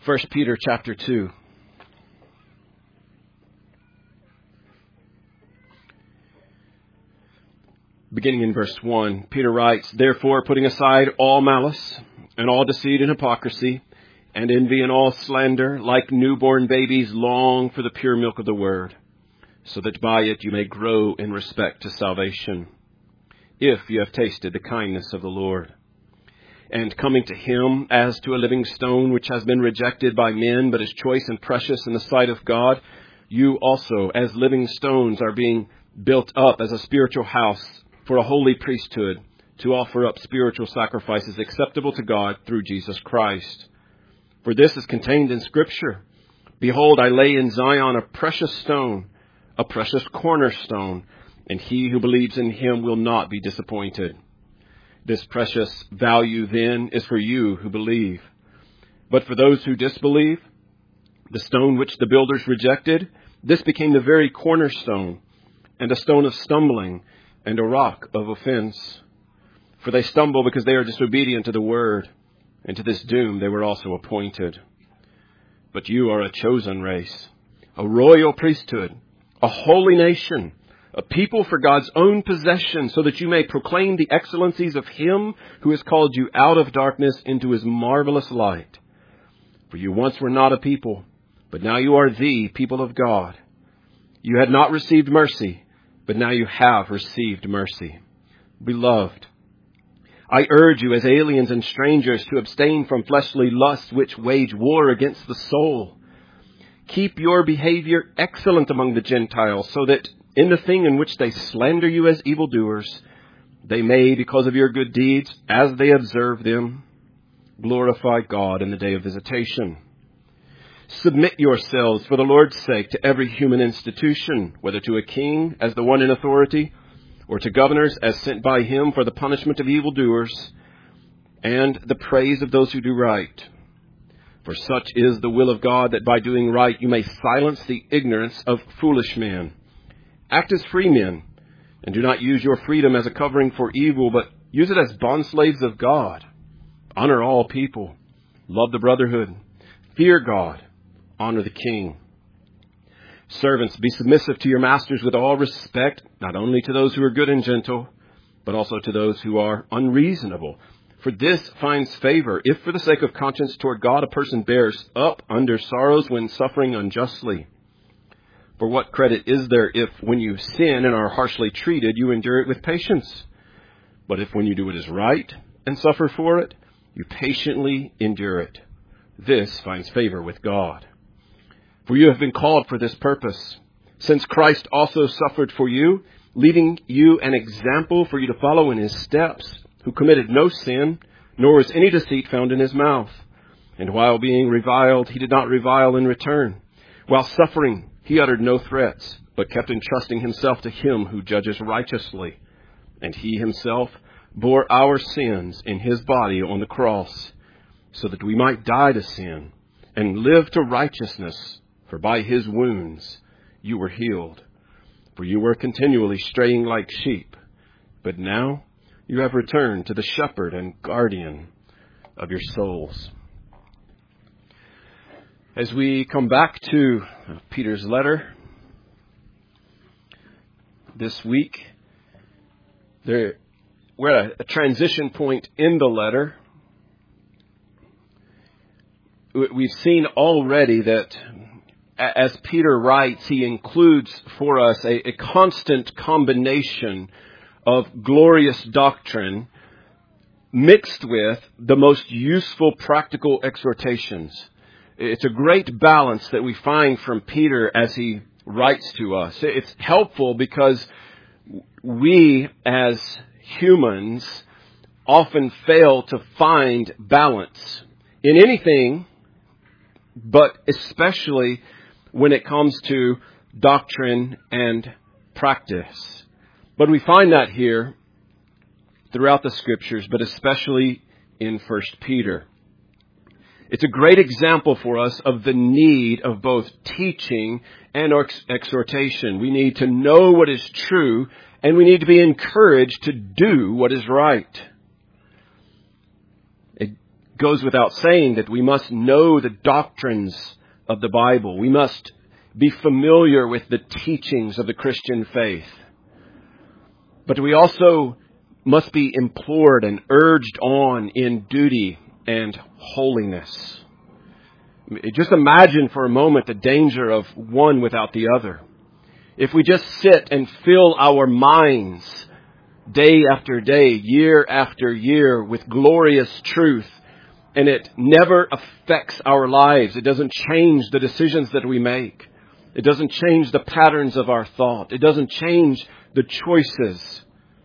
1 Peter chapter 2. Beginning in verse 1, Peter writes, "Therefore, putting aside all malice and all deceit and hypocrisy and envy and all slander, like newborn babies, long for the pure milk of the word, so that by it you may grow in respect to salvation, if you have tasted the kindness of the Lord. And coming to him as to a living stone, which has been rejected by men, but is choice and precious in the sight of God, you also, as living stones, are being built up as a spiritual house for a holy priesthood, to offer up spiritual sacrifices acceptable to God through Jesus Christ. For this is contained in Scripture. Behold, I lay in Zion a precious stone, a precious cornerstone, and he who believes in him will not be disappointed. This precious value, then, is for you who believe. But for those who disbelieve, the stone which the builders rejected, this became the very cornerstone, and a stone of stumbling, and a rock of offense. For they stumble because they are disobedient to the word, and to this doom they were also appointed. But you are a chosen race, a royal priesthood, a holy nation, a people for God's own possession, so that you may proclaim the excellencies of him who has called you out of darkness into his marvelous light. For you once were not a people, but now you are the people of God. You had not received mercy, but now you have received mercy. Beloved, I urge you as aliens and strangers to abstain from fleshly lusts which wage war against the soul. Keep your behavior excellent among the Gentiles, so that in the thing in which they slander you as evildoers, they may, because of your good deeds, as they observe them, glorify God in the day of visitation. Submit yourselves for the Lord's sake to every human institution, whether to a king as the one in authority, or to governors as sent by him for the punishment of evildoers and the praise of those who do right. For such is the will of God, that by doing right you may silence the ignorance of foolish men. Act as free men, and do not use your freedom as a covering for evil, but use it as bondslaves of God. Honor all people. Love the brotherhood. Fear God. Honor the king. Servants, be submissive to your masters with all respect, not only to those who are good and gentle, but also to those who are unreasonable. For this finds favor, if for the sake of conscience toward God a person bears up under sorrows when suffering unjustly. For what credit is there if, when you sin and are harshly treated, you endure it with patience? But if when you do what is right and suffer for it, you patiently endure it, this finds favor with God. For you have been called for this purpose, since Christ also suffered for you, leaving you an example for you to follow in his steps, who committed no sin, nor was any deceit found in his mouth. And while being reviled, he did not revile in return. While suffering, he uttered no threats, but kept entrusting himself to him who judges righteously. And he himself bore our sins in his body on the cross, so that we might die to sin and live to righteousness. For by his wounds you were healed. For you were continually straying like sheep, but now you have returned to the shepherd and guardian of your souls." As we come back to Peter's letter this week, we're at a transition point in the letter. We've seen already that as Peter writes, he includes for us a constant combination of glorious doctrine mixed with the most useful practical exhortations. It's a great balance that we find from Peter as he writes to us. It's helpful because we as humans often fail to find balance in anything, but especially when it comes to doctrine and practice. But we find that here throughout the Scriptures, but especially in 1 Peter. It's a great example for us of the need of both teaching and exhortation. We need to know what is true, and we need to be encouraged to do what is right. goes without saying that we must know the doctrines of the Bible. We must be familiar with the teachings of the Christian faith. But we also must be implored and urged on in duty and holiness. Just imagine for a moment the danger of one without the other. If we just sit and fill our minds day after day, year after year with glorious truth, and it never affects our lives, it doesn't change the decisions that we make. It doesn't change the patterns of our thought. It doesn't change the choices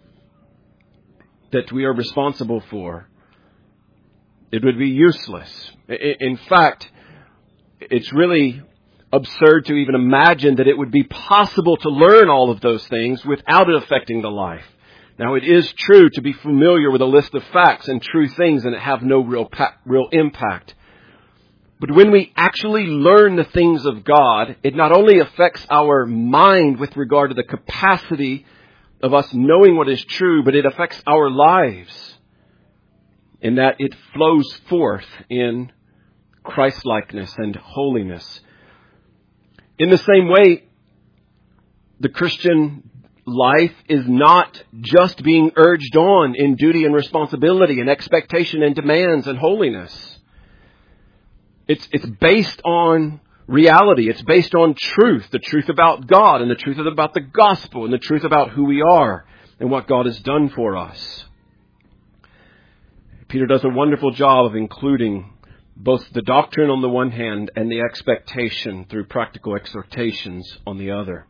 that we are responsible for. It would be useless. In fact, it's really absurd to even imagine that it would be possible to learn all of those things without it affecting the life. Now, it is true to be familiar with a list of facts and true things and have no real impact. But when we actually learn the things of God, it not only affects our mind with regard to the capacity of us knowing what is true, but it affects our lives in that it flows forth in Christ-likeness and holiness. In the same way, the Christian life is not just being urged on in duty and responsibility and expectation and demands and holiness. It's based on reality. It's based on truth, the truth about God and the truth about the gospel and the truth about who we are and what God has done for us. Peter does a wonderful job of including both the doctrine on the one hand and the expectation through practical exhortations on the other.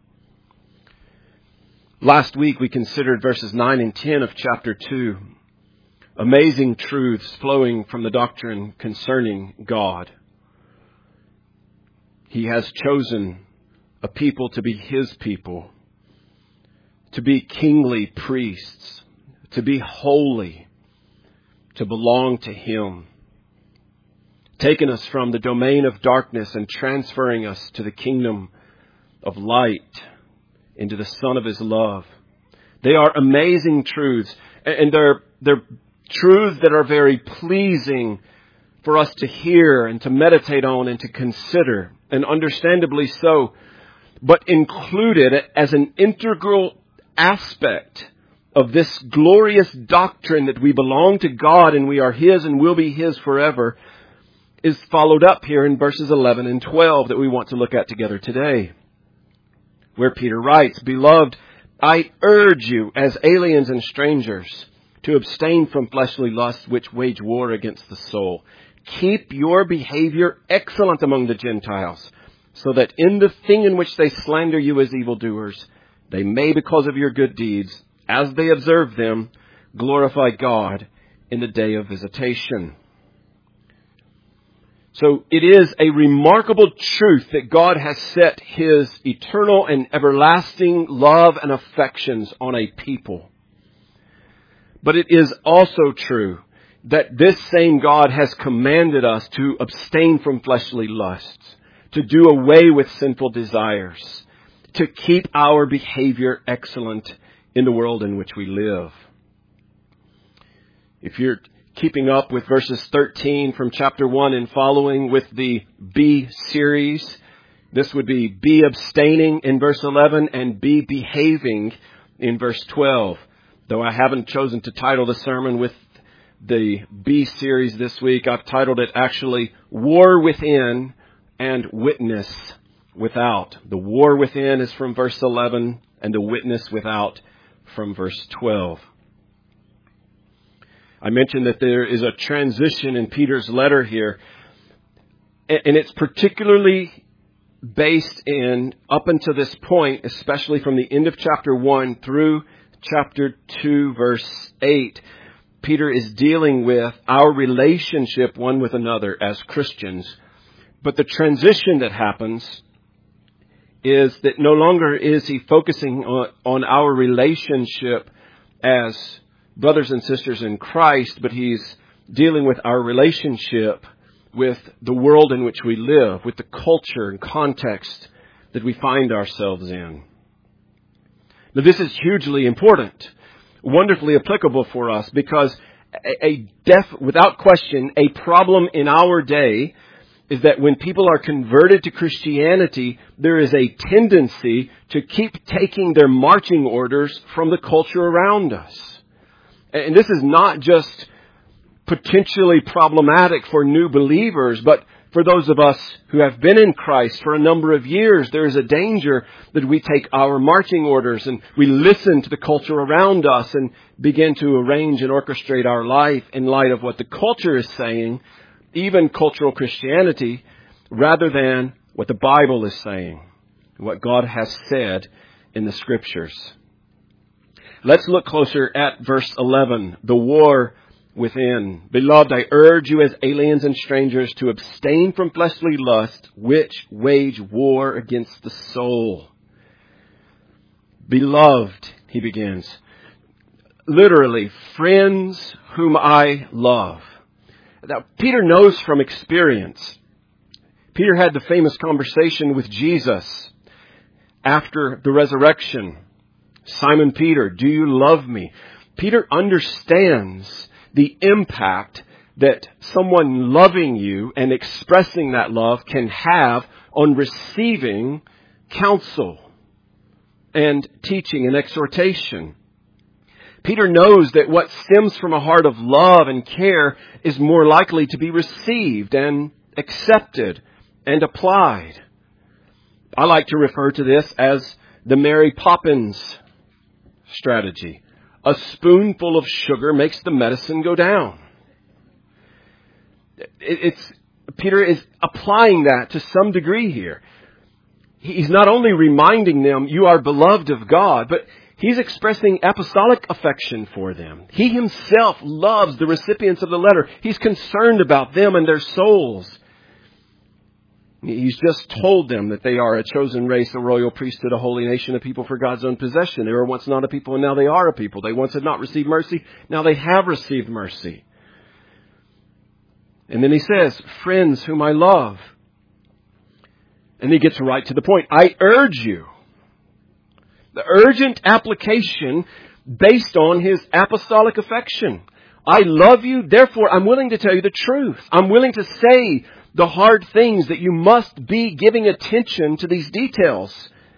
Last week we considered verses 9 and 10 of chapter 2. Amazing truths flowing from the doctrine concerning God. He has chosen a people to be His people, to be kingly priests, to be holy, to belong to Him. Taken us from the domain of darkness and transferring us to the kingdom of light, into the Son of His love. They are amazing truths, and they're truths that are very pleasing for us to hear and to meditate on and to consider, and understandably so, but included as an integral aspect of this glorious doctrine that we belong to God and we are His and will be His forever, is followed up here in verses 11 and 12 that we want to look at together today, where Peter writes, "Beloved, I urge you as aliens and strangers to abstain from fleshly lusts which wage war against the soul. Keep your behavior excellent among the Gentiles, so that in the thing in which they slander you as evildoers, they may, because of your good deeds, as they observe them, glorify God in the day of visitation." So it is a remarkable truth that God has set His eternal and everlasting love and affections on a people. But it is also true that this same God has commanded us to abstain from fleshly lusts, to do away with sinful desires, to keep our behavior excellent in the world in which we live. If you're keeping up with verses 13 from chapter 1 and following with the be series, this would be abstaining in verse 11 and be behaving in verse 12. Though I haven't chosen to title the sermon with the be series this week, I've titled it actually War Within and Witness Without. The war within is from verse 11 and the witness without from verse 12. I mentioned that there is a transition in Peter's letter here, and it's particularly based in, up until this point, especially from the end of chapter 1 through chapter 2, verse 8, Peter is dealing with our relationship one with another as Christians. But the transition that happens is that no longer is he focusing on our relationship as brothers and sisters in Christ, but he's dealing with our relationship with the world in which we live, with the culture and context that we find ourselves in. Now, this is hugely important, wonderfully applicable for us, because without question, a problem in our day is that when people are converted to Christianity, there is a tendency to keep taking their marching orders from the culture around us. And this is not just potentially problematic for new believers, but for those of us who have been in Christ for a number of years, there is a danger that we take our marching orders and we listen to the culture around us and begin to arrange and orchestrate our life in light of what the culture is saying, even cultural Christianity, rather than what the Bible is saying, what God has said in the Scriptures. Let's look closer at verse 11, the war within. Beloved, I urge you as aliens and strangers to abstain from fleshly lust, which wage war against the soul. Beloved, he begins, literally, friends whom I love. Now, Peter knows from experience. Peter had the famous conversation with Jesus after the resurrection. Simon Peter, do you love me? Peter understands the impact that someone loving you and expressing that love can have on receiving counsel and teaching and exhortation. Peter knows that what stems from a heart of love and care is more likely to be received and accepted and applied. I like to refer to this as the Mary Poppins strategy. A spoonful of sugar makes the medicine go down. Peter is applying that to some degree here. He's not only reminding them, you are beloved of God, but he's expressing apostolic affection for them. He himself loves the recipients of the letter. He's concerned about them and their souls. He's just told them that they are a chosen race, a royal priesthood, a holy nation, a people for God's own possession. They were once not a people, and now they are a people. They once had not received mercy. Now they have received mercy. And then he says, friends whom I love. And he gets right to the point. I urge you. The urgent application based on his apostolic affection. I love you, therefore I'm willing to tell you the truth. I'm willing to say the hard things that you must be giving attention to these details.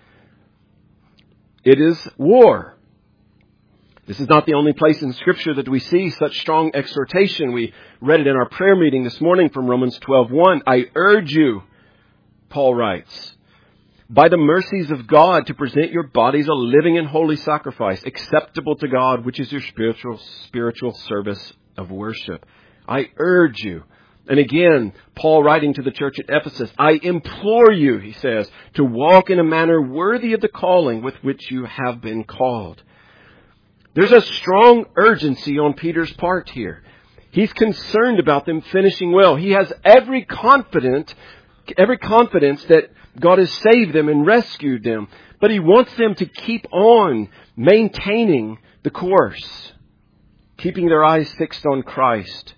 It is war. This is not the only place in Scripture that we see such strong exhortation. We read it in our prayer meeting this morning from Romans 12:1. I urge you, Paul writes, by the mercies of God to present your bodies a living and holy sacrifice, acceptable to God, which is your spiritual service of worship. I urge you. And again, Paul writing to the church at Ephesus, I implore you, he says, to walk in a manner worthy of the calling with which you have been called. There's a strong urgency on Peter's part here. He's concerned about them finishing well. He has every confidence that God has saved them and rescued them. But he wants them to keep on maintaining the course, keeping their eyes fixed on Christ.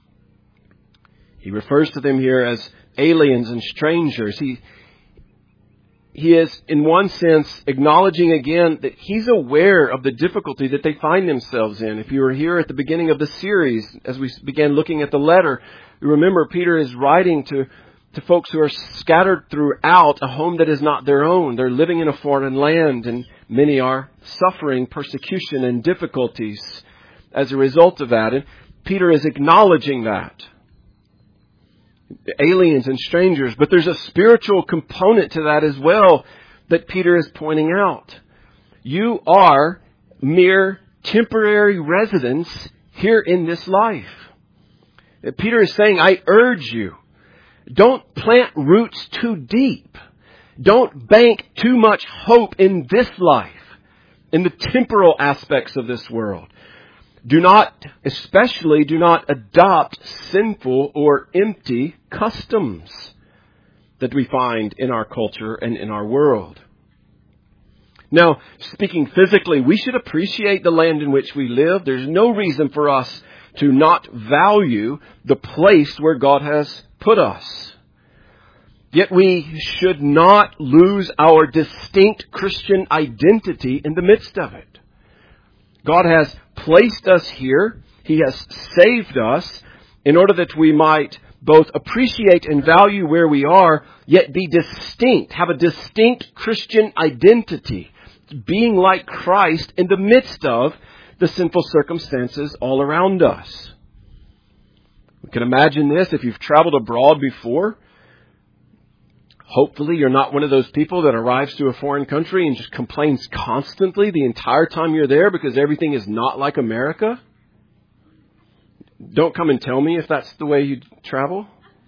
He refers to them here as aliens and strangers. He is, in one sense, acknowledging again that he's aware of the difficulty that they find themselves in. If you were here at the beginning of the series, as we began looking at the letter, you remember Peter is writing to folks who are scattered throughout a home that is not their own. They're living in a foreign land, and many are suffering persecution and difficulties as a result of that. And Peter is acknowledging that. Aliens and strangers, but there's a spiritual component to that as well that Peter is pointing out. You are mere temporary residents here in this life. Peter is saying, I urge you, don't plant roots too deep. Don't bank too much hope in this life, in the temporal aspects of this world. Do not adopt sinful or empty customs that we find in our culture and in our world. Now, speaking physically, we should appreciate the land in which we live. There's no reason for us to not value the place where God has put us. Yet we should not lose our distinct Christian identity in the midst of it. God has placed us here. He has saved us in order that we might both appreciate and value where we are, yet be distinct, have a distinct Christian identity, being like Christ in the midst of the sinful circumstances all around us. We can imagine this if you've traveled abroad before. Hopefully you're not one of those people that arrives to a foreign country and just complains constantly the entire time you're there because everything is not like America. Don't come and tell me if that's the way you travel.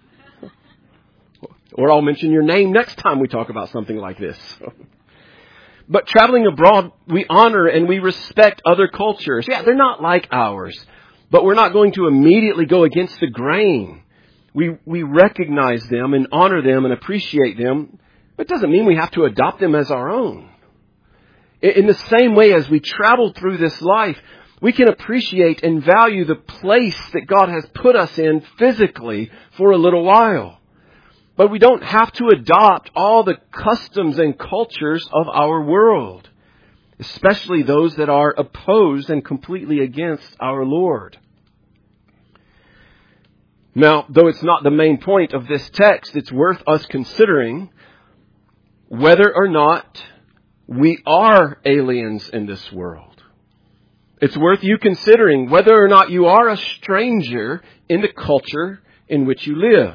Or I'll mention your name next time we talk about something like this. But traveling abroad, we honor and we respect other cultures. Yeah, they're not like ours, but we're not going to immediately go against the grain. We recognize them and honor them and appreciate them. But it doesn't mean we have to adopt them as our own. In the same way as we travel through this life, we can appreciate and value the place that God has put us in physically for a little while. But we don't have to adopt all the customs and cultures of our world, especially those that are opposed and completely against our Lord. Now, though it's not the main point of this text, it's worth us considering whether or not we are aliens in this world. It's worth you considering whether or not you are a stranger in the culture in which you live.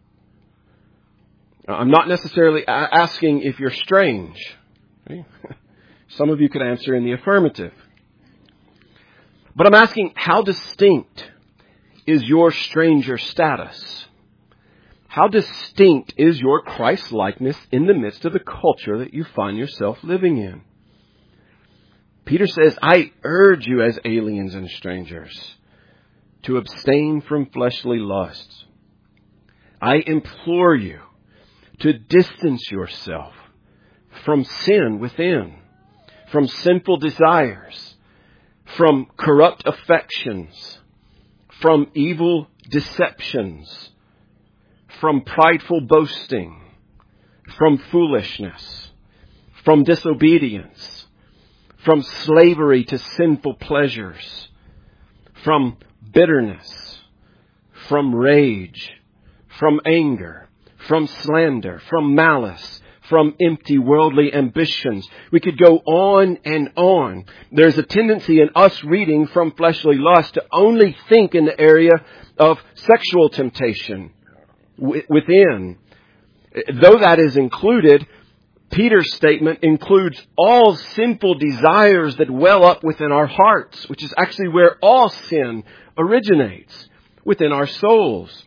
I'm not necessarily asking if you're strange. Okay? Some of you could answer in the affirmative. But I'm asking, how distinct is your stranger status? How distinct is your Christ-likeness in the midst of the culture that you find yourself living in? Peter says, I urge you as aliens and strangers to abstain from fleshly lusts. I implore you to distance yourself from sin within, from sinful desires, from corrupt affections, from evil deceptions, from prideful boasting, from foolishness, from disobedience, from slavery to sinful pleasures, from bitterness, from rage, from anger, from slander, from malice, from empty worldly ambitions. We could go on and on. There's a tendency in us reading from fleshly lust to only think in the area of sexual temptation within. Though that is included, Peter's statement includes all sinful desires that well up within our hearts, which is actually where all sin originates, within our souls.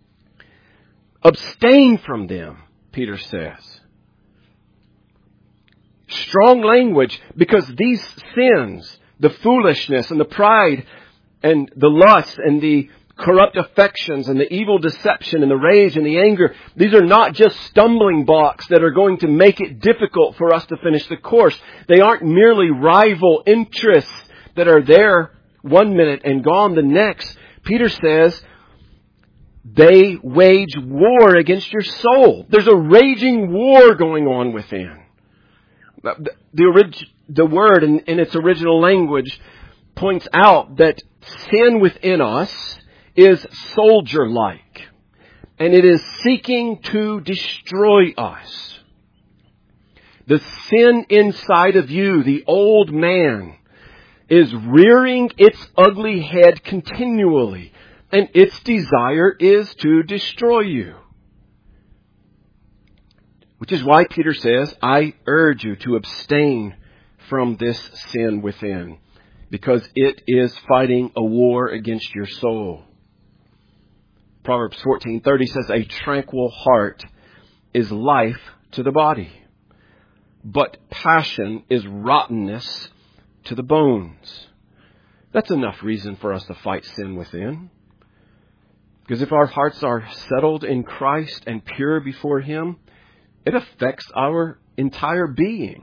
Abstain from them, Peter says. Strong language, because these sins, the foolishness and the pride and the lust and the corrupt affections and the evil deception and the rage and the anger, these are not just stumbling blocks that are going to make it difficult for us to finish the course. They aren't merely rival interests that are there one minute and gone the next. Peter says they wage war against your soul. There's a raging war going on within. The word in its original language points out that sin within us is soldier-like, and it is seeking to destroy us. The sin inside of you, the old man, is rearing its ugly head continually, and its desire is to destroy you. Which is why Peter says, I urge you to abstain from this sin within, because it is fighting a war against your soul. Proverbs 14:30 says, a tranquil heart is life to the body, but passion is rottenness to the bones. That's enough reason for us to fight sin within. Because if our hearts are settled in Christ and pure before Him, it affects our entire being.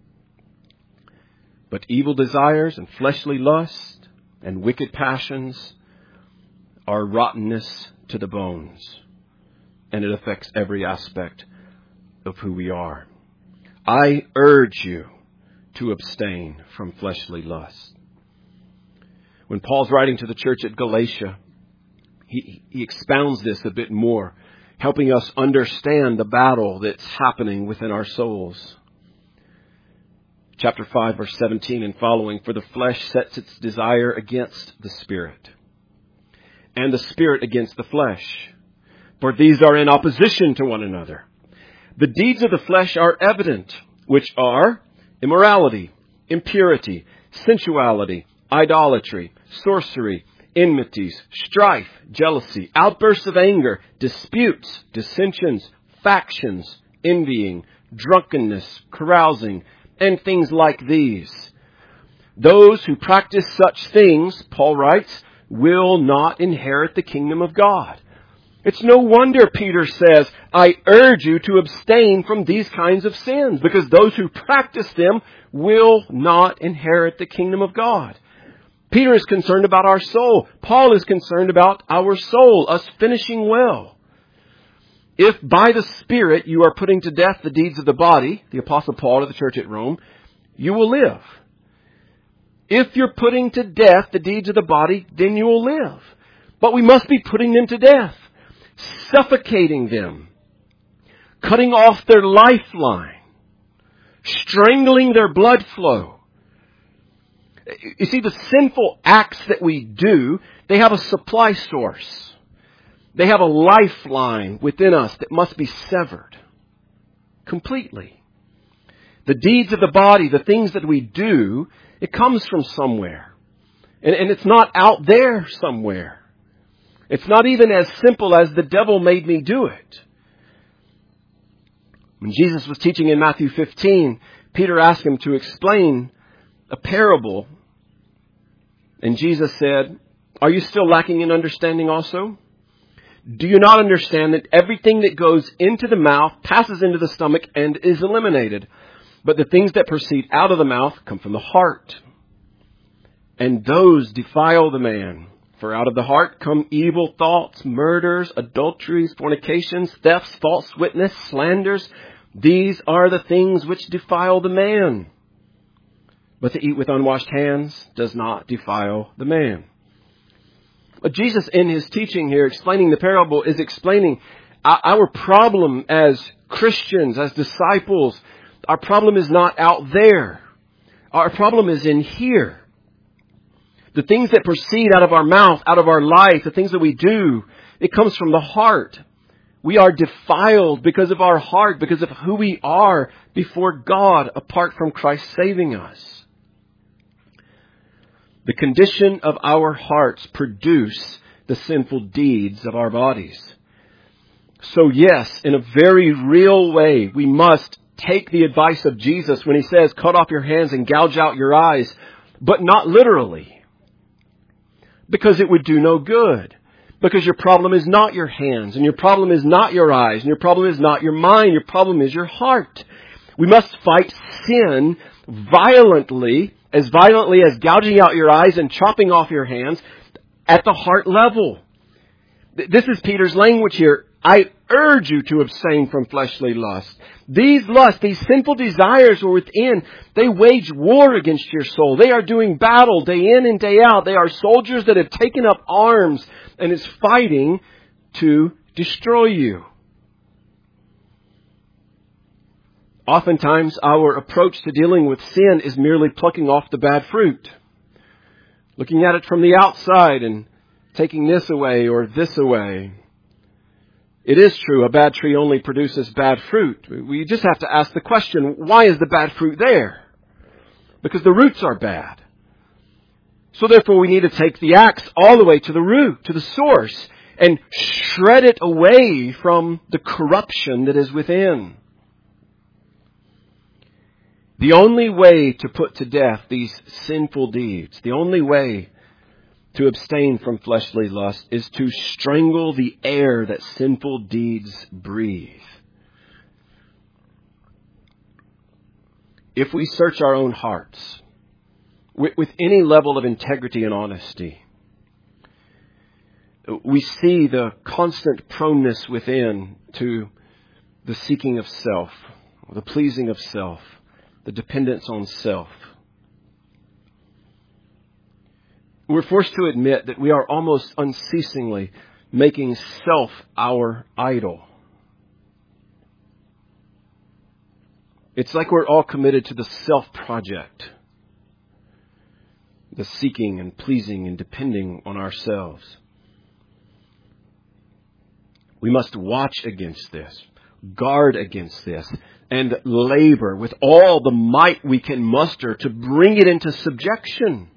But evil desires and fleshly lust and wicked passions are rottenness to the bones. And it affects every aspect of who we are. I urge you to abstain from fleshly lust. When Paul's writing to the church at Galatia, he expounds this a bit more, helping us understand the battle that's happening within our souls. Chapter 5, verse 17 and following, "For the flesh sets its desire against the Spirit, and the Spirit against the flesh. For these are in opposition to one another. The deeds of the flesh are evident, which are immorality, impurity, sensuality, idolatry, sorcery, enmities, strife, jealousy, outbursts of anger, disputes, dissensions, factions, envying, drunkenness, carousing, and things like these. Those who practice such things," Paul writes, "will not inherit the kingdom of God." It's no wonder Peter says, "I urge you to abstain from these kinds of sins," because those who practice them will not inherit the kingdom of God. Peter is concerned about our soul. Paul is concerned about our soul, us finishing well. If by the Spirit you are putting to death the deeds of the body, the Apostle Paul to the church at Rome, you will live. If you're putting to death the deeds of the body, then you will live. But we must be putting them to death, suffocating them, cutting off their lifeline, strangling their blood flow. You see, the sinful acts that we do, they have a supply source. They have a lifeline within us that must be severed completely. The deeds of the body, the things that we do, it comes from somewhere. And it's not out there somewhere. It's not even as simple as the devil made me do it. When Jesus was teaching in Matthew 15, Peter asked him to explain a parable. And Jesus said, "Are you still lacking in understanding also? Do you not understand that everything that goes into the mouth passes into the stomach and is eliminated? But the things that proceed out of the mouth come from the heart. And those defile the man. For out of the heart come evil thoughts, murders, adulteries, fornications, thefts, false witness, slanders. These are the things which defile the man. But to eat with unwashed hands does not defile the man." But Jesus, in his teaching here, explaining the parable, is explaining our problem as Christians, as disciples. Our problem is not out there. Our problem is in here. The things that proceed out of our mouth, out of our life, the things that we do, it comes from the heart. We are defiled because of our heart, because of who we are before God, apart from Christ saving us. The condition of our hearts produce the sinful deeds of our bodies. So yes, in a very real way, we must take the advice of Jesus when he says, "Cut off your hands and gouge out your eyes," but not literally. Because it would do no good. Because your problem is not your hands, and your problem is not your eyes, and your problem is not your mind, your problem is your heart. We must fight sin violently as gouging out your eyes and chopping off your hands at the heart level. This is Peter's language here. "I urge you to abstain from fleshly lust." These lusts, these sinful desires are within. They wage war against your soul. They are doing battle day in and day out. They are soldiers that have taken up arms and is fighting to destroy you. Oftentimes, our approach to dealing with sin is merely plucking off the bad fruit, looking at it from the outside and taking this away or this away. It is true, a bad tree only produces bad fruit. We just have to ask the question, why is the bad fruit there? Because the roots are bad. So therefore we need to take the axe all the way to the root, to the source, and shred it away from the corruption that is within. The only way to put to death these sinful deeds, the only way to abstain from fleshly lust is to strangle the air that sinful deeds breathe. If we search our own hearts with any level of integrity and honesty, we see the constant proneness within to the seeking of self, the pleasing of self, the dependence on self. we're forced to admit that we are almost unceasingly making self our idol. It's like we're all committed to the self project, the seeking and pleasing and depending on ourselves. We must watch against this, guard against this, and labor with all the might we can muster to bring it into subjection.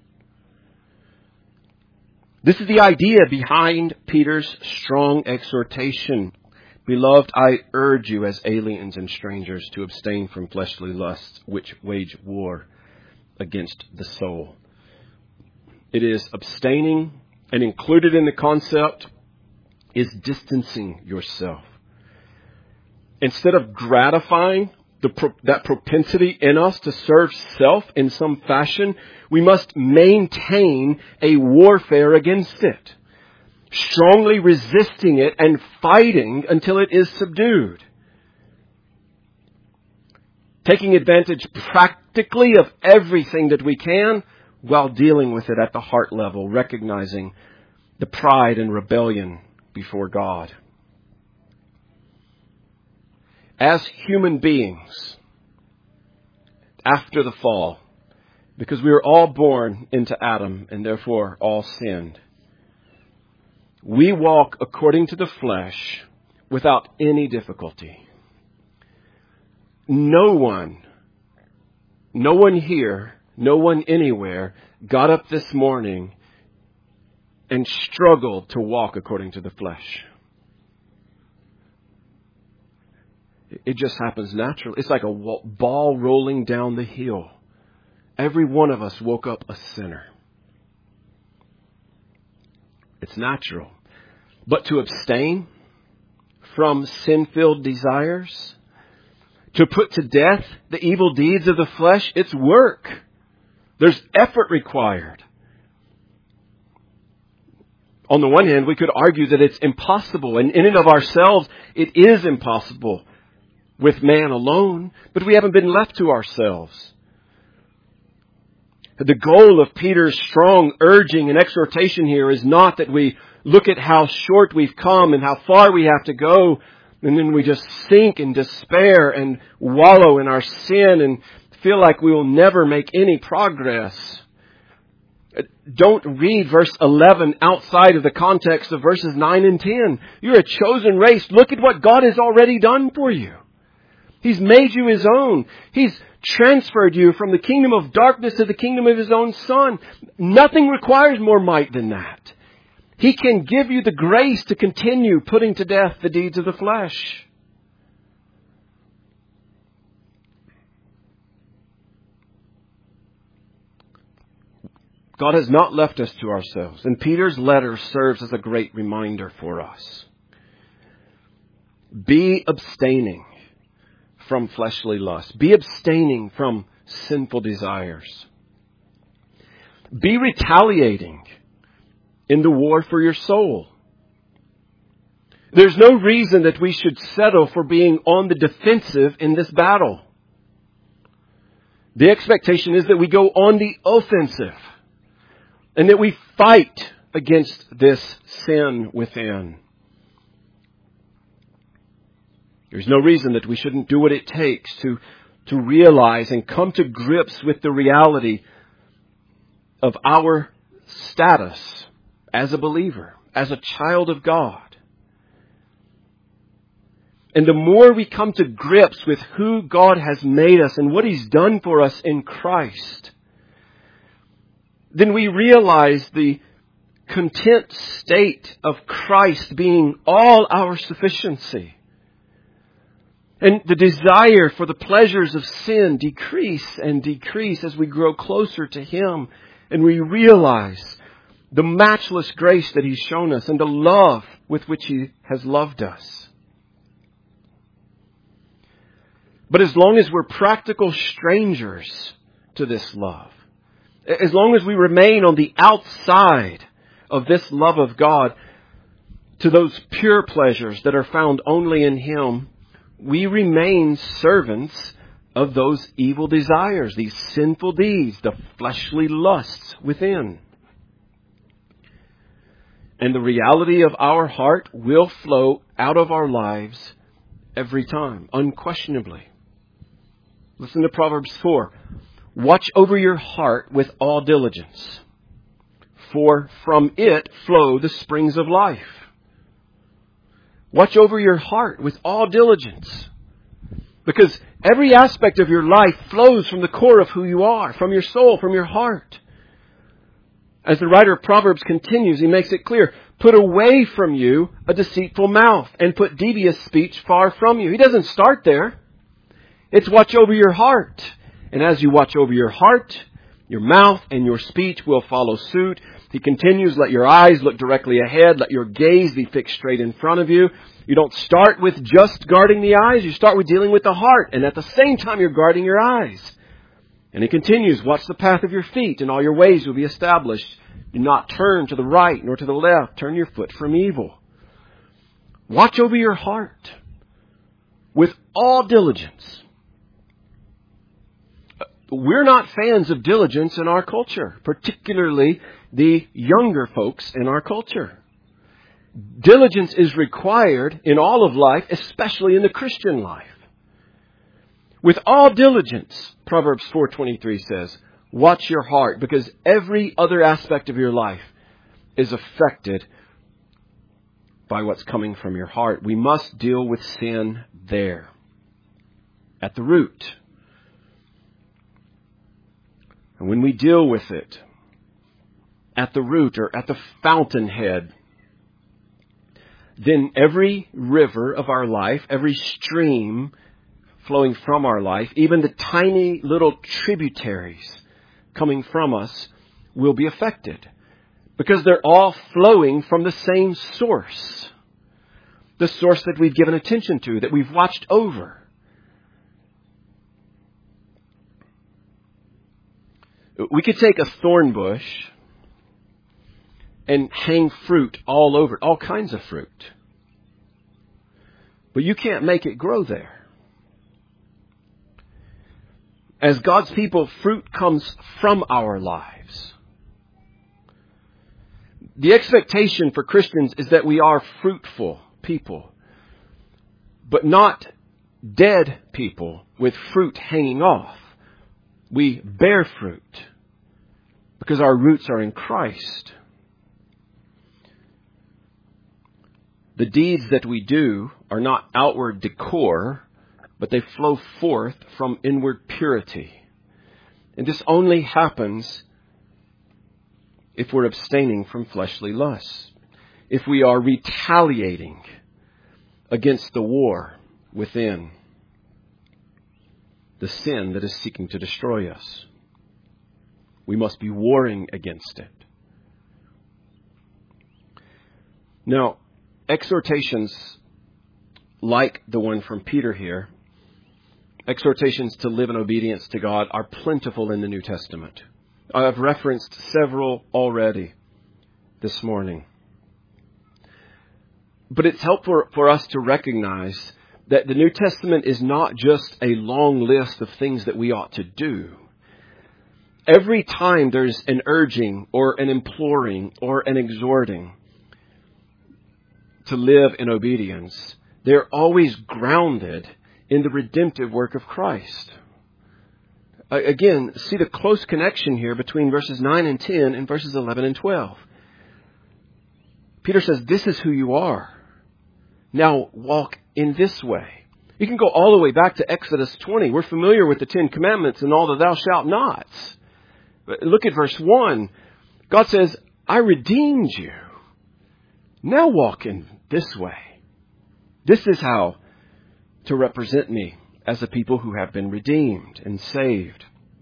This is the idea behind Peter's strong exhortation. Beloved, I urge you as aliens and strangers to abstain from fleshly lusts which wage war against the soul. It is abstaining, and included in the concept is distancing yourself. Instead of gratifying that propensity in us to serve self in some fashion, we must maintain a warfare against it, strongly resisting it and fighting until it is subdued. Taking advantage practically of everything that we can while dealing with it at the heart level, recognizing the pride and rebellion before God. As human beings, after the fall, because we were all born into Adam and therefore all sinned, we walk according to the flesh without any difficulty. No one here, no one anywhere got up this morning and struggled to walk according to the flesh. It just happens naturally. It's like a ball rolling down the hill. Every one of us woke up a sinner. It's natural. But to abstain from sin-filled desires, to put to death the evil deeds of the flesh, it's work. There's effort required. On the one hand, we could argue that it's impossible, and in and of ourselves, it is impossible with man alone, but we haven't been left to ourselves. The goal of Peter's strong urging and exhortation here is not that we look at how short we've come and how far we have to go, and then we just sink in despair and wallow in our sin and feel like we will never make any progress. Don't read verse 11 outside of the context of verses 9 and 10. You're a chosen race. Look at what God has already done for you. He's made you His own. He's transferred you from the kingdom of darkness to the kingdom of His own Son. Nothing requires more might than that. He can give you the grace to continue putting to death the deeds of the flesh. God has not left us to ourselves, and Peter's letter serves as a great reminder for us. Be abstaining from fleshly lust. Be abstaining from sinful desires. Be retaliating in the war for your soul. There's no reason that we should settle for being on the defensive in this battle. The expectation is that we go on the offensive and that we fight against this sin within. There's no reason that we shouldn't do what it takes to realize and come to grips with the reality of our status as a believer, as a child of God. And the more we come to grips with who God has made us and what He's done for us in Christ, then we realize the content state of Christ being all our sufficiency. And the desire for the pleasures of sin decrease and decrease as we grow closer to Him. And we realize the matchless grace that He's shown us and the love with which He has loved us. But as long as we're practical strangers to this love, as long as we remain on the outside of this love of God, to those pure pleasures that are found only in Him, we remain servants of those evil desires, these sinful deeds, the fleshly lusts within. And the reality of our heart will flow out of our lives every time, unquestionably. Listen to Proverbs 4. Watch over your heart with all diligence, for from it flow the springs of life. Watch over your heart with all diligence, because every aspect of your life flows from the core of who you are, from your soul, from your heart. As the writer of Proverbs continues, he makes it clear, put away from you a deceitful mouth and put devious speech far from you. He doesn't start there. It's watch over your heart. And as you watch over your heart, your mouth and your speech will follow suit. He continues, let your eyes look directly ahead. Let your gaze be fixed straight in front of you. You don't start with just guarding the eyes. You start with dealing with the heart. And at the same time, you're guarding your eyes. And he continues, watch the path of your feet, and all your ways will be established. Do not turn to the right nor to the left. Turn your foot from evil. Watch over your heart with all diligence. We're not fans of diligence in our culture, particularly the younger folks in our culture. Diligence is required in all of life, especially in the Christian life. With all diligence, Proverbs 4:23 says, watch your heart, because every other aspect of your life is affected by what's coming from your heart. We must deal with sin there, at the root. And when we deal with it at the root or at the fountainhead, then every river of our life, every stream flowing from our life, even the tiny little tributaries coming from us, will be affected. Because they're all flowing from the same source. The source that we've given attention to, that we've watched over. We could take a thorn bush and hang fruit all over it, all kinds of fruit. But you can't make it grow there. As God's people, fruit comes from our lives. The expectation for Christians is that we are fruitful people, but not dead people with fruit hanging off. We bear fruit because our roots are in Christ. The deeds that we do are not outward decor, but they flow forth from inward purity. And this only happens if we're abstaining from fleshly lusts, if we are retaliating against the war within, the sin that is seeking to destroy us. We must be warring against it. Now, exhortations like the one from Peter here, exhortations to live in obedience to God, are plentiful in the New Testament. I've referenced several already this morning. But it's helpful for us to recognize that the New Testament is not just a long list of things that we ought to do. Every time there's an urging or an imploring or an exhorting to live in obedience, they're always grounded in the redemptive work of Christ. Again, see the close connection here between verses 9 and 10 and verses 11 and 12. Peter says, this is who you are. Now walk in this way. You can go all the way back to Exodus 20. We're familiar with the 10 Commandments and all the thou shalt nots. But look at verse 1. God says, I redeemed you. Now walk in this way. This is how to represent me as a people who have been redeemed and saved.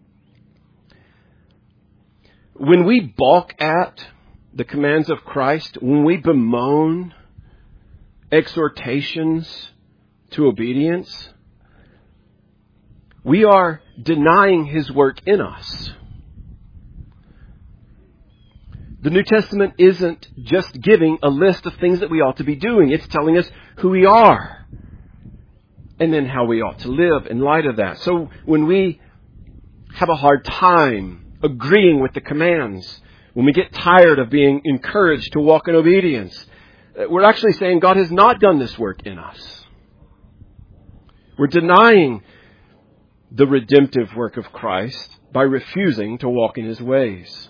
When we balk at the commands of Christ, when we bemoan exhortations to obedience, we are denying His work in us. The New Testament isn't just giving a list of things that we ought to be doing. It's telling us who we are and then how we ought to live in light of that. So when we have a hard time agreeing with the commands, when we get tired of being encouraged to walk in obedience, we're actually saying God has not done this work in us. We're denying the redemptive work of Christ by refusing to walk in His ways.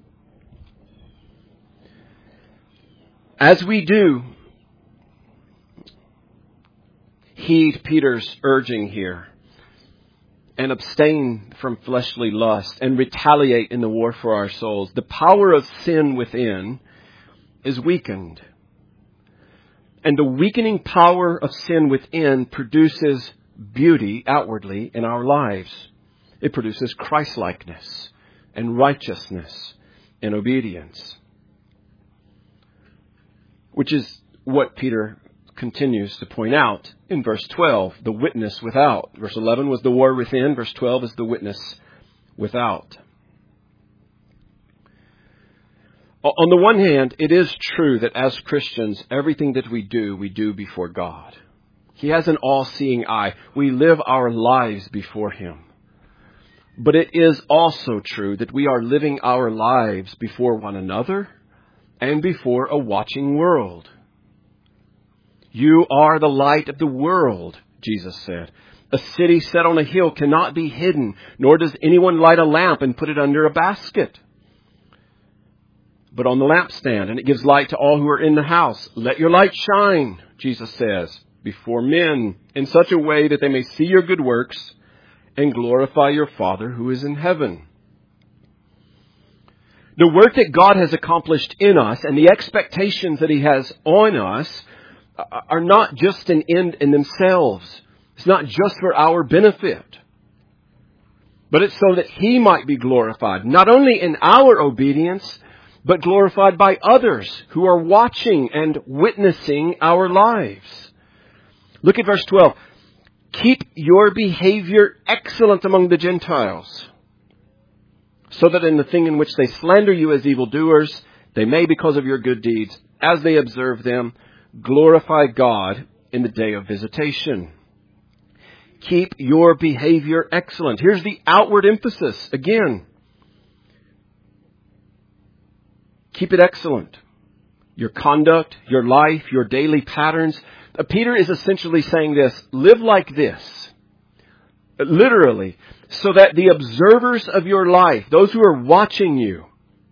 As we do, heed Peter's urging here and abstain from fleshly lust and retaliate in the war for our souls, the power of sin within is weakened. And the weakening power of sin within produces beauty outwardly in our lives. It produces Christ-likeness and righteousness and obedience. Which is what Peter continues to point out in verse 12, the witness without. Verse 11 was the war within. Verse 12 is the witness without. On the one hand, it is true that as Christians, everything that we do before God. He has an all-seeing eye. We live our lives before Him. But it is also true that we are living our lives before one another and before a watching world. You are the light of the world, Jesus said. A city set on a hill cannot be hidden, nor does anyone light a lamp and put it under a basket, but on the lampstand, and it gives light to all who are in the house. Let your light shine, Jesus says, before men in such a way that they may see your good works and glorify your Father who is in heaven. The work that God has accomplished in us and the expectations that He has on us are not just an end in themselves. It's not just for our benefit. But it's so that He might be glorified, not only in our obedience, but glorified by others who are watching and witnessing our lives. Look at verse 12. Keep your behavior excellent among the Gentiles, so that in the thing in which they slander you as evildoers, they may, because of your good deeds, as they observe them, glorify God in the day of visitation. Keep your behavior excellent. Here's the outward emphasis again. Keep it excellent. Your conduct, your life, your daily patterns. Peter is essentially saying this. Live like this. Literally. So that the observers of your life, those who are watching you,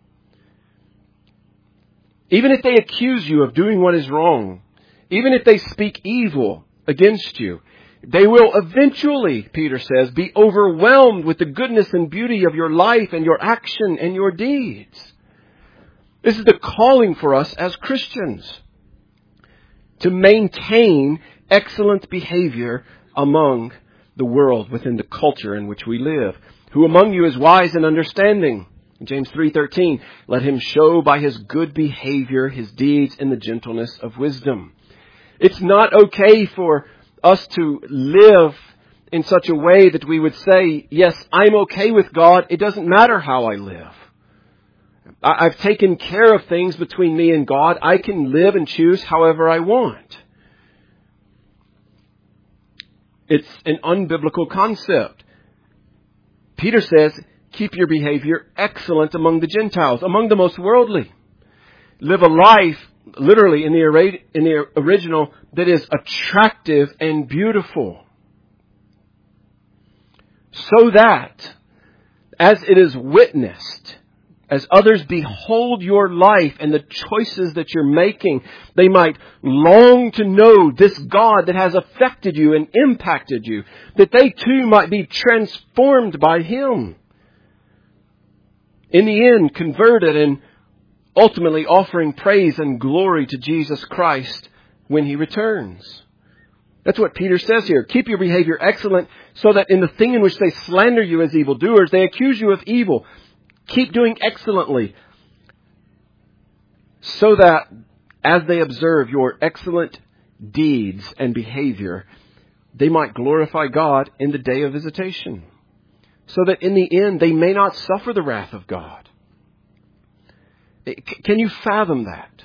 even if they accuse you of doing what is wrong, even if they speak evil against you, they will eventually, Peter says, be overwhelmed with the goodness and beauty of your life and your action and your deeds. This is the calling for us as Christians, to maintain excellent behavior among the world, within the culture in which we live. Who among you is wise and understanding? In James 3:13, let him show by his good behavior his deeds in the gentleness of wisdom. It's not okay for us to live in such a way that we would say, yes, I'm okay with God. It doesn't matter how I live. I've taken care of things between me and God. I can live and choose however I want. It's an unbiblical concept. Peter says, keep your behavior excellent among the Gentiles, among the most worldly. Live a life, literally in the original, that is attractive and beautiful. So that, as it is witnessed, as others behold your life and the choices that you're making, they might long to know this God that has affected you and impacted you, that they too might be transformed by Him. In the end, converted and ultimately offering praise and glory to Jesus Christ when He returns. That's what Peter says here. Keep your behavior excellent, so that in the thing in which they slander you as evildoers, they accuse you of evil. Keep doing excellently, so that as they observe your excellent deeds and behavior, they might glorify God in the day of visitation, so that in the end they may not suffer the wrath of God. Can you fathom that?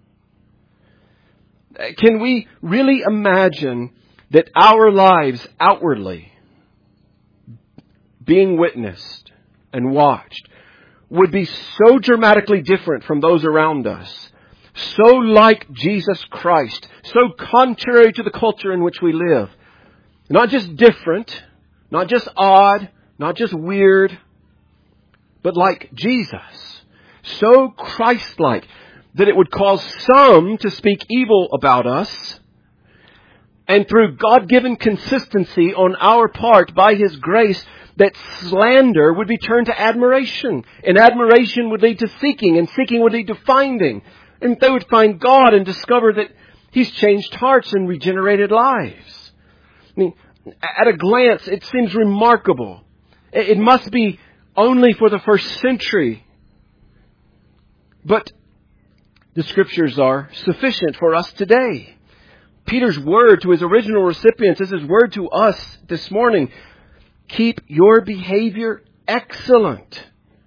Can we really imagine that our lives outwardly, being witnessed and watched, would be so dramatically different from those around us, so like Jesus Christ, so contrary to the culture in which we live. Not just different, not just odd, not just weird, but like Jesus. So Christ-like that it would cause some to speak evil about us, and through God-given consistency on our part by His grace, that slander would be turned to admiration. And admiration would lead to seeking, and seeking would lead to finding. And they would find God and discover that He's changed hearts and regenerated lives. I mean, at a glance, it seems remarkable. It must be only for the first century. But the Scriptures are sufficient for us today. Peter's word to his original recipients is his word to us this morning. Keep your behavior excellent,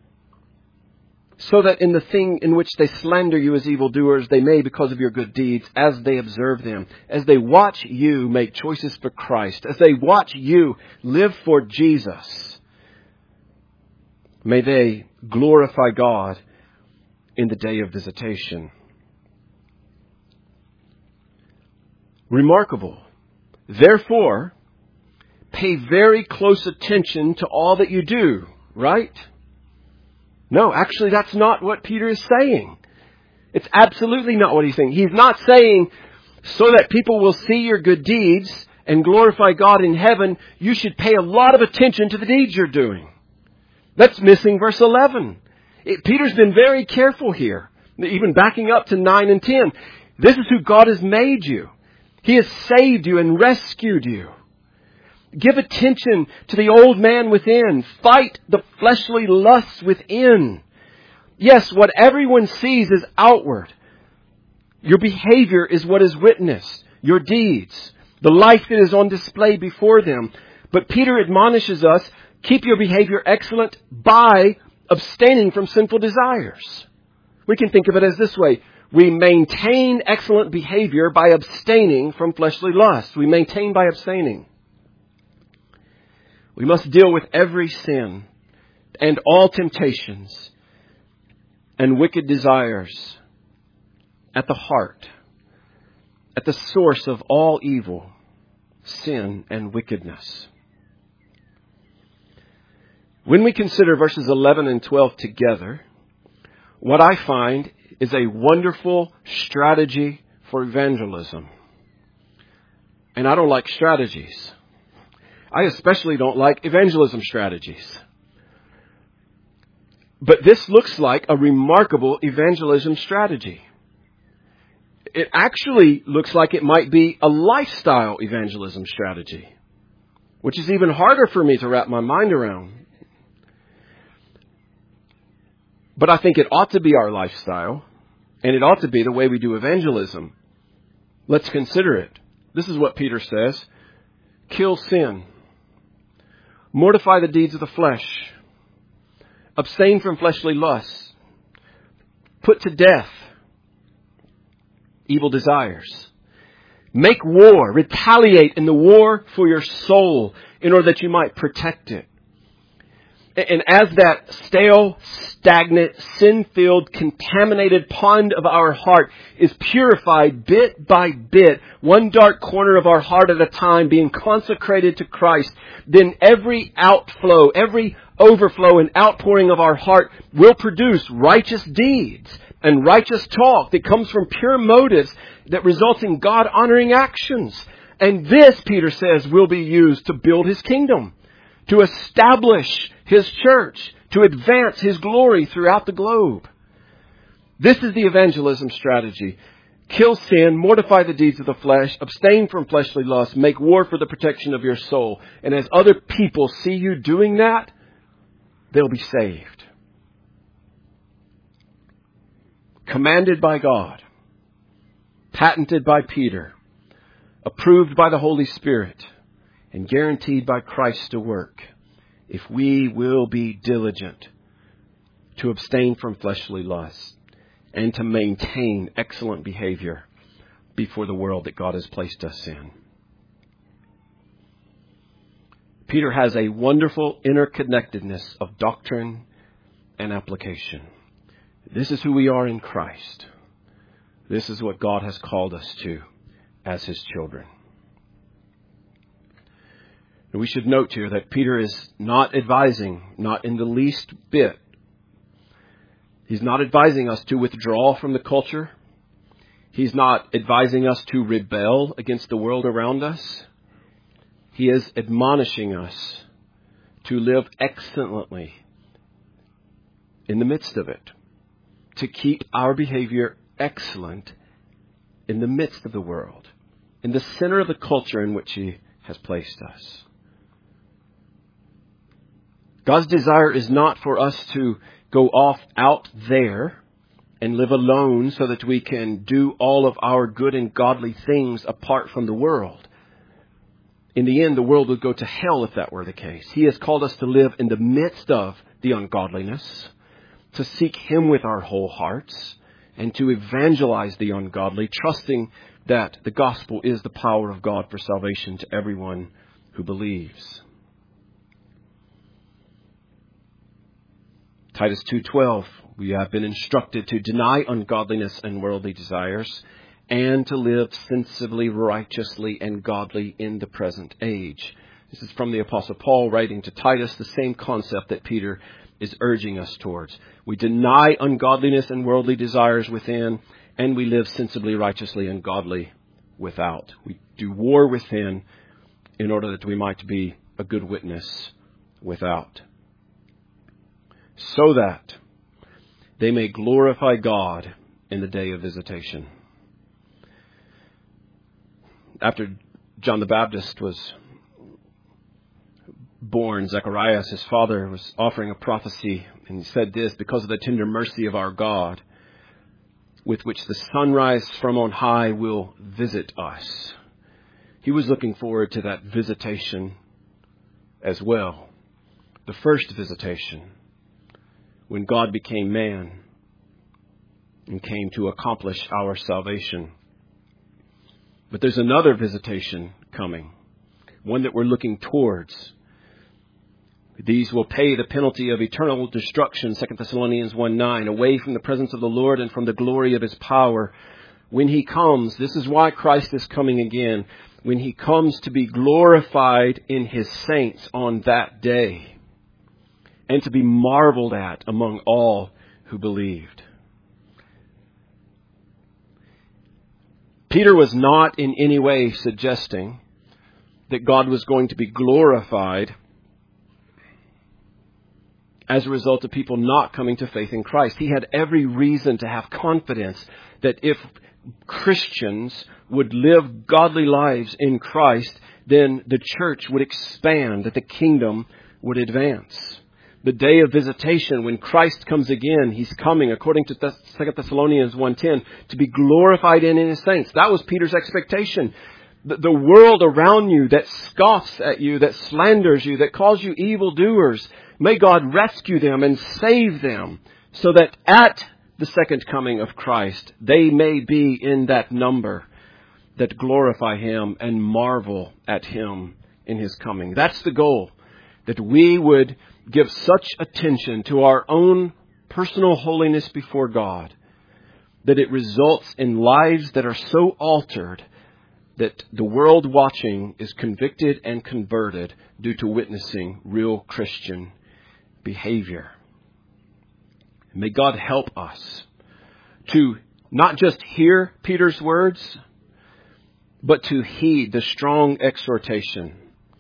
so that in the thing in which they slander you as evildoers, they may, because of your good deeds, as they observe them, as they watch you make choices for Christ, as they watch you live for Jesus, may they glorify God in the day of visitation. Remarkable. Therefore, pay very close attention to all that you do, right? No, actually, that's not what Peter is saying. It's absolutely not what he's saying. He's not saying, so that people will see your good deeds and glorify God in heaven, you should pay a lot of attention to the deeds you're doing. That's missing verse 11. Peter's been very careful here, even backing up to 9 and 10. This is who God has made you. He has saved you and rescued you. Give attention to the old man within. Fight the fleshly lusts within. Yes, what everyone sees is outward. Your behavior is what is witnessed. Your deeds. The life that is on display before them. But Peter admonishes us, keep your behavior excellent by abstaining from sinful desires. We can think of it as this way. We maintain excellent behavior by abstaining from fleshly lusts. We maintain by abstaining. We must deal with every sin and all temptations and wicked desires at the heart, at the source of all evil, sin and wickedness. When we consider verses 11 and 12 together, what I find is a wonderful strategy for evangelism. And I don't like strategies. I especially don't like evangelism strategies. But this looks like a remarkable evangelism strategy. It actually looks like it might be a lifestyle evangelism strategy, which is even harder for me to wrap my mind around. But I think it ought to be our lifestyle, and it ought to be the way we do evangelism. Let's consider it. This is what Peter says. Kill sin. Mortify the deeds of the flesh. Abstain from fleshly lusts. Put to death evil desires. Make war. Retaliate in the war for your soul in order that you might protect it. And as that stale, stagnant, sin-filled, contaminated pond of our heart is purified bit by bit, one dark corner of our heart at a time being consecrated to Christ, then every outflow, every overflow and outpouring of our heart will produce righteous deeds and righteous talk that comes from pure motives that results in God-honoring actions. And this, Peter says, will be used to build His kingdom, to establish His church, to advance His glory throughout the globe. This is the evangelism strategy. Kill sin, mortify the deeds of the flesh, abstain from fleshly lusts, make war for the protection of your soul. And as other people see you doing that, they'll be saved. Commanded by God, patented by Peter, approved by the Holy Spirit, and guaranteed by Christ to work, if we will be diligent to abstain from fleshly lusts and to maintain excellent behavior before the world that God has placed us in. Peter has a wonderful interconnectedness of doctrine and application. This is who we are in Christ. This is what God has called us to as His children. And we should note here that Peter is not advising, not in the least bit. He's not advising us to withdraw from the culture. He's not advising us to rebel against the world around us. He is admonishing us to live excellently in the midst of it, to keep our behavior excellent in the midst of the world, in the center of the culture in which He has placed us. God's desire is not for us to go off out there and live alone so that we can do all of our good and godly things apart from the world. In the end, the world would go to hell if that were the case. He has called us to live in the midst of the ungodliness, to seek Him with our whole hearts, and to evangelize the ungodly, trusting that the gospel is the power of God for salvation to everyone who believes. Titus 2:12, we have been instructed to deny ungodliness and worldly desires and to live sensibly, righteously, and godly in the present age. This is from the Apostle Paul writing to Titus, the same concept that Peter is urging us towards. We deny ungodliness and worldly desires within, and we live sensibly, righteously, and godly without. We do war within in order that we might be a good witness without, so that they may glorify God in the day of visitation. After John the Baptist was born, Zacharias, his father, was offering a prophecy, and he said this: because of the tender mercy of our God, with which the sunrise from on high will visit us. He was looking forward to that visitation as well. The first visitation, when God became man and came to accomplish our salvation. But there's another visitation coming, one that we're looking towards. These will pay the penalty of eternal destruction, 2 Thessalonians 1:9, away from the presence of the Lord and from the glory of His power. When He comes, this is why Christ is coming again, when He comes to be glorified in His saints on that day, and to be marveled at among all who believed. Peter was not in any way suggesting that God was going to be glorified as a result of people not coming to faith in Christ. He had every reason to have confidence that if Christians would live godly lives in Christ, then the church would expand, that the kingdom would advance. The day of visitation, when Christ comes again, He's coming, according to 2 Thessalonians 1:10, to be glorified in His saints. That was Peter's expectation. The world around you that scoffs at you, that slanders you, that calls you evildoers, may God rescue them and save them, so that at the second coming of Christ, they may be in that number that glorify Him and marvel at Him in His coming. That's the goal, that we would give such attention to our own personal holiness before God that it results in lives that are so altered that the world watching is convicted and converted due to witnessing real Christian behavior. May God help us to not just hear Peter's words, but to heed the strong exhortation,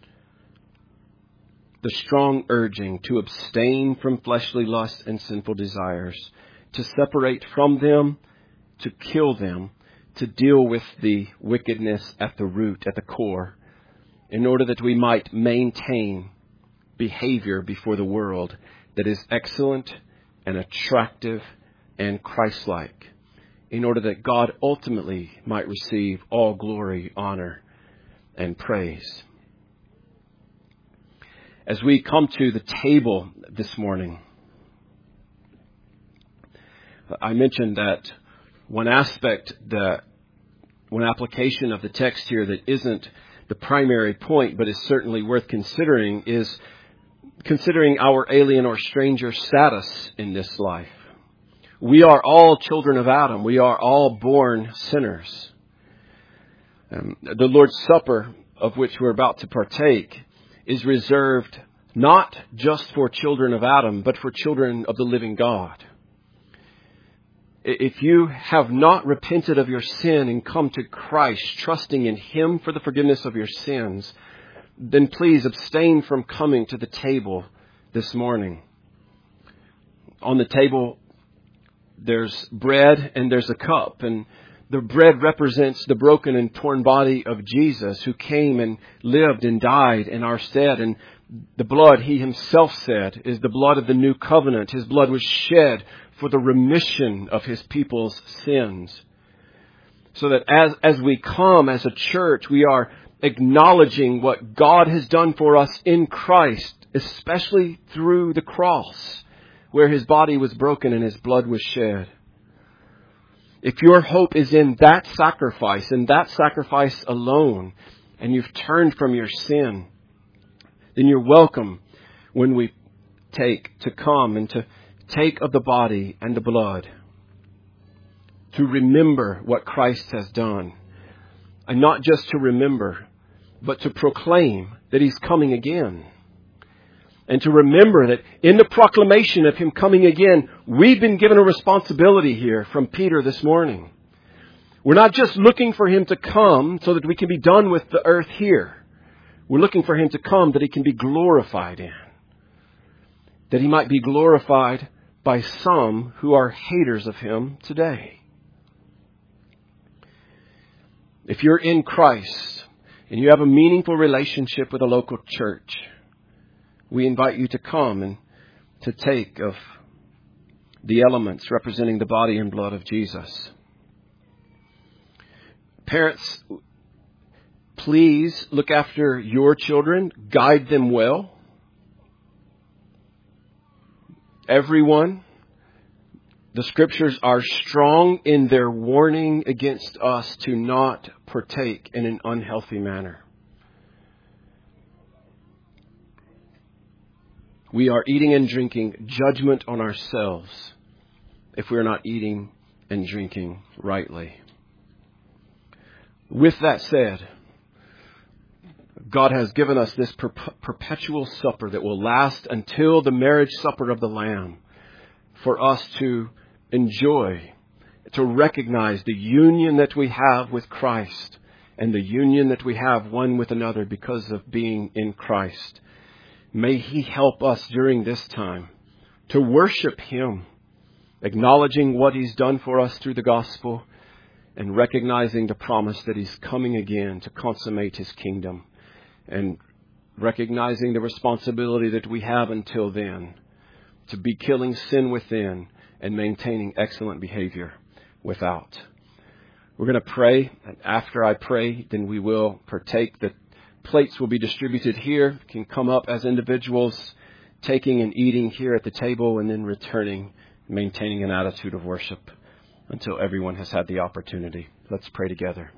the strong urging to abstain from fleshly lusts and sinful desires, to separate from them, to kill them, to deal with the wickedness at the root, at the core, in order that we might maintain behavior before the world that is excellent and attractive and Christ-like, in order that God ultimately might receive all glory, honor, and praise. As we come to the table this morning, I mentioned that one application of the text here that isn't the primary point, but is certainly worth considering, is considering our alien or stranger status in this life. We are all children of Adam. We are all born sinners. The Lord's Supper, of which we're about to partake, is reserved not just for children of Adam, but for children of the living God. If you have not repented of your sin and come to Christ, trusting in Him for the forgiveness of your sins, then please abstain from coming to the table this morning. On the table, there's bread and there's a cup, and the bread represents the broken and torn body of Jesus, who came and lived and died in our stead. And the blood, He Himself said, is the blood of the new covenant. His blood was shed for the remission of His people's sins. So that as we come as a church, we are acknowledging what God has done for us in Christ, especially through the cross, where His body was broken and His blood was shed. If your hope is in that sacrifice alone, and you've turned from your sin, then you're welcome when we to come and to take of the body and the blood, to remember what Christ has done. And not just to remember, but to proclaim that He's coming again. And to remember that in the proclamation of Him coming again, we've been given a responsibility here from Peter this morning. We're not just looking for Him to come so that we can be done with the earth here. We're looking for Him to come that He can be glorified in. That He might be glorified by some who are haters of Him today. If you're in Christ and you have a meaningful relationship with a local church, we invite you to come and to take of the elements representing the body and blood of Jesus. Parents, please look after your children. Guide them well. Everyone, the Scriptures are strong in their warning against us to not partake in an unhealthy manner. We are eating and drinking judgment on ourselves if we're not eating and drinking rightly. With that said, God has given us this perpetual supper that will last until the marriage supper of the Lamb, for us to enjoy, to recognize the union that we have with Christ and the union that we have one with another because of being in Christ. May He help us during this time to worship Him, acknowledging what He's done for us through the gospel and recognizing the promise that He's coming again to consummate His kingdom, and recognizing the responsibility that we have until then to be killing sin within and maintaining excellent behavior without. We're going to pray, and after I pray, then we will partake. The plates will be distributed here. You can come up as individuals, taking and eating here at the table, and then returning, maintaining an attitude of worship until everyone has had the opportunity. Let's pray together.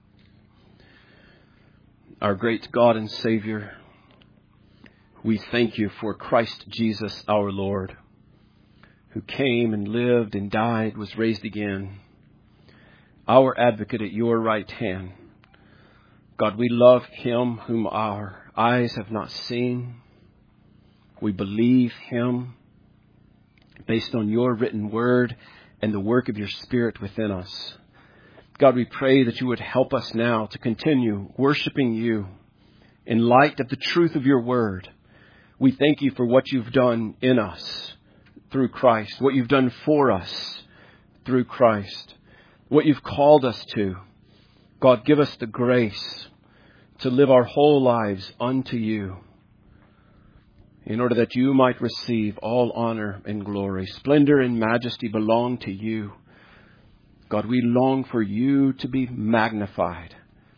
Our great God and Savior, we thank You for Christ Jesus our Lord, who came and lived and died, was raised again, our advocate at Your right hand. God, we love Him whom our eyes have not seen. We believe Him based on Your written word and the work of Your Spirit within us. God, we pray that You would help us now to continue worshiping You in light of the truth of Your word. We thank You for what You've done in us through Christ, what You've done for us through Christ, what You've called us to. God, give us the grace to live our whole lives unto You, in order that You might receive all honor and glory. Splendor and majesty belong to You. God, we long for You to be magnified.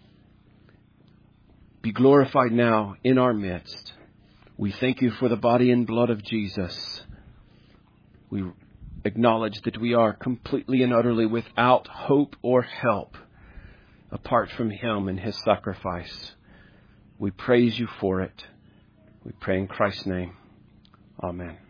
Be glorified now in our midst. We thank You for the body and blood of Jesus. We acknowledge that we are completely and utterly without hope or help apart from Him and His sacrifice. We praise You for it. We pray in Christ's name. Amen.